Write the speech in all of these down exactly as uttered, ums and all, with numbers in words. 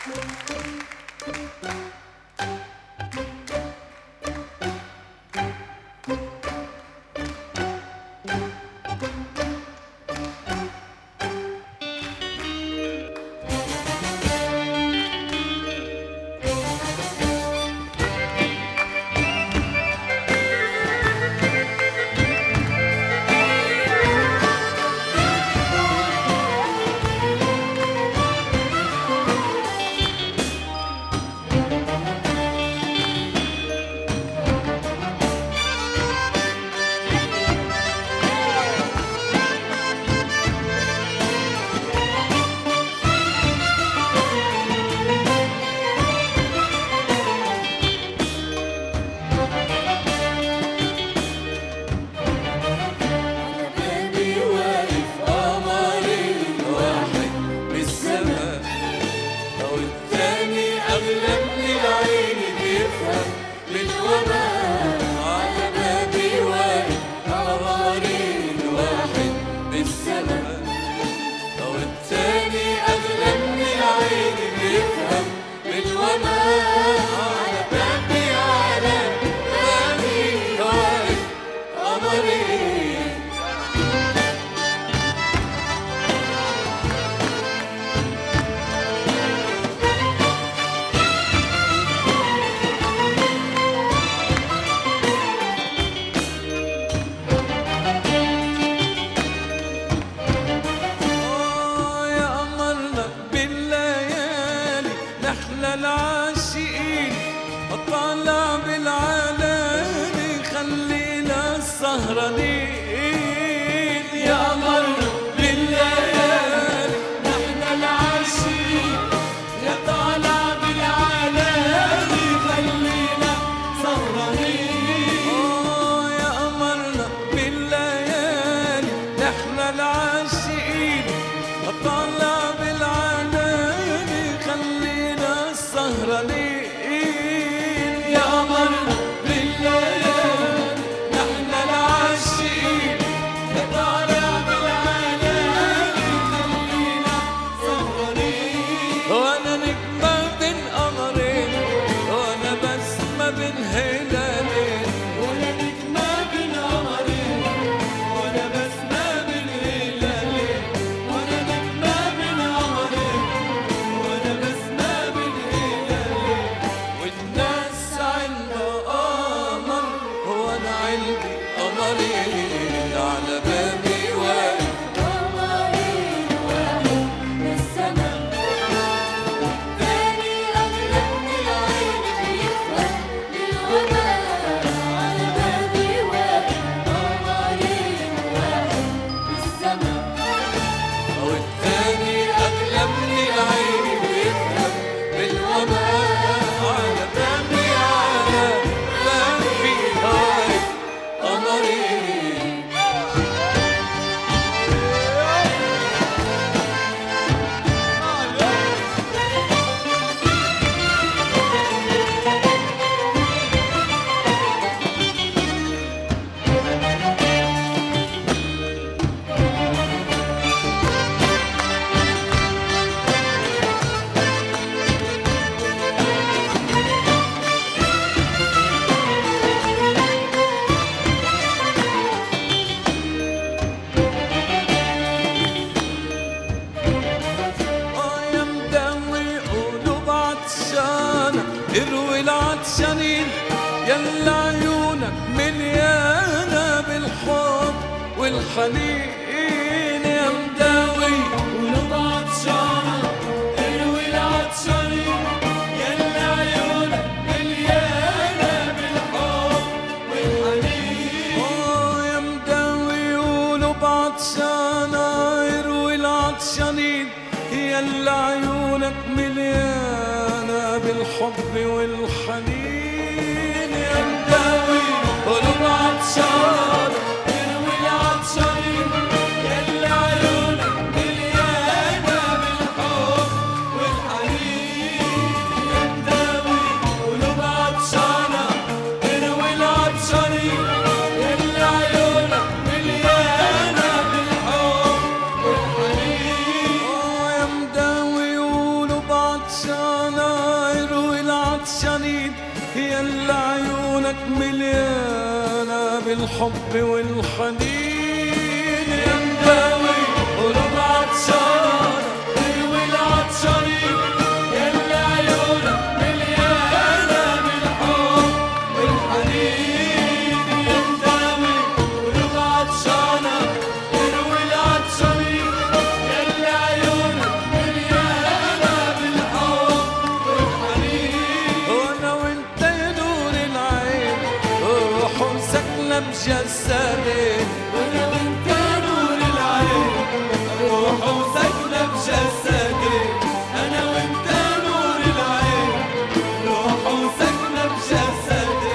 العاشقين اطلع بالعلالي خلينا سهرانين يا قمرنا بالليالي نحن العاشقين يا طالع بالعلالي خلينا سهرانين اه يا قمرنا بالليالي نحن العاشقين اطلع بالعلالي خلينا سهرانين يا قمرنا بالليالي نحن العاشقين يا طالع بالعلالي خلينا سهرانين وانا نجمة بين قمرين وانا بسمة بين هلالين وانا نجمة بين قمرين وانا بسمة بين هلالين وانا نجمة بين قمرين وانا بسمة بين هلالين والناس عندها قمر وانا عندي قمرين على بابي واقف قمرين واحد بالسما تاني أغلى من العين بيفهم للغمام على بابي واقف قمرين واحد بالسما والتاني أغلى من العين بيفهم بالوباء على بابي على بابي واقف قمرين اه يا مداوي قلوب عطشانة اروي العطشانين يلا عيونك مليانة بالحب والحنين يا مداوي قلوب عطشانة اروي العطشانين يلا عيونك مليانة بالحب والحنين اه يا مداوي قلوب عطشانة اروي العطشانين يلا عيونك مليانة بالحب والحنين يا مداوي قلوب عطشانة اروي العطشانين يلا عيونك مليانة بالحب والحنين يا مداوي قلوب عطشانة اروي العطشانين يلا عيونك مليانة بالحب والحنين اه يا مداوي قلوب عطشانة مليانة بالحب والحنين يا مداوي قلوب عطشانة تروي العطشانين يلي عيونك مليانة بالحب والحنين يا مداوي قلوب عطشانة تروي العطشانين يلي عيونك مليانة بالحب والحنين وانا وانت يا نور العين روح وسكنة بجسدي وانا وانت نور العين روح وسكنة بجسدي انا وانت نور العين روح وسكنة بجسدي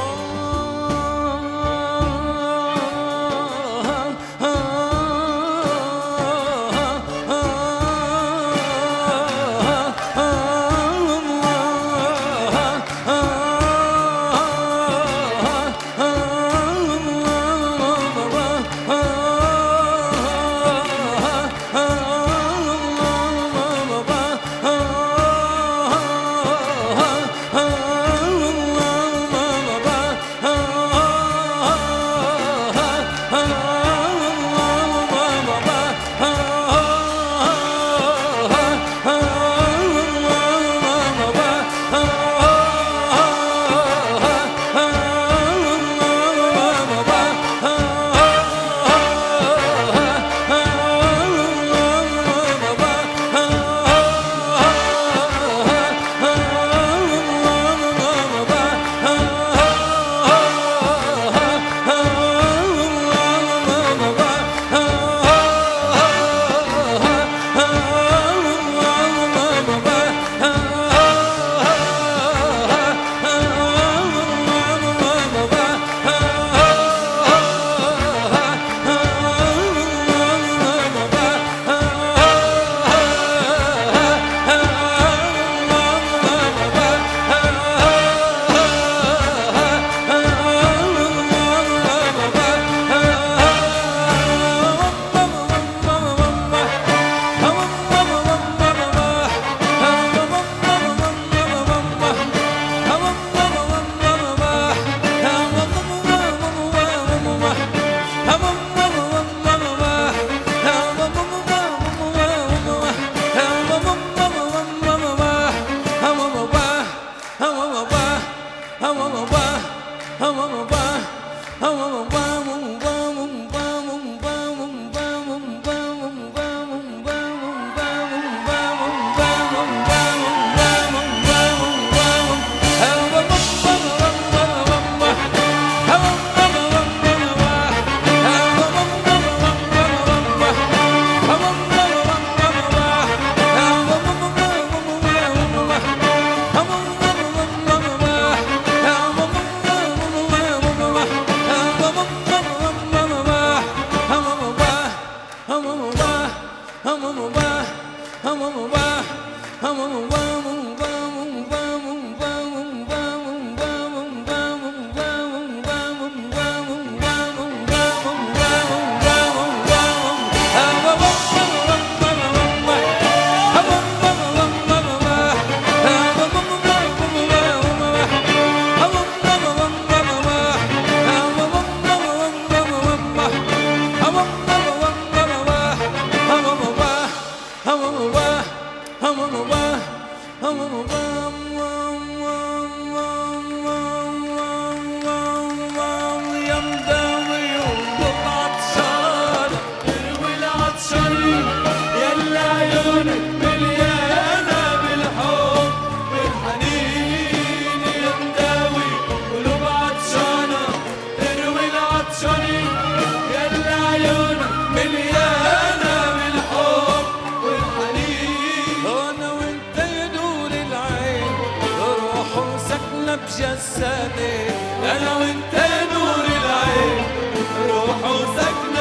بجسدي أنا وأنت نور العين روح وسكنة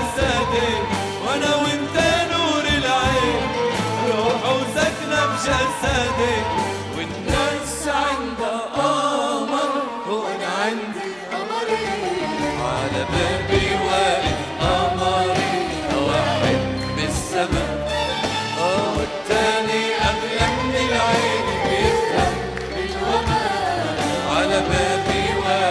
بجسدي وأنا وأنت نور العين روح وسكنة بجسدي والناس عندها قمر وأنا عندي قمرين على بابي واقف قمري واحد بالسما والتاني أغلى من العين بيفهم بالوما على بابي واقف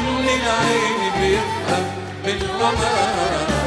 رمل العين بيفهم بالغمام.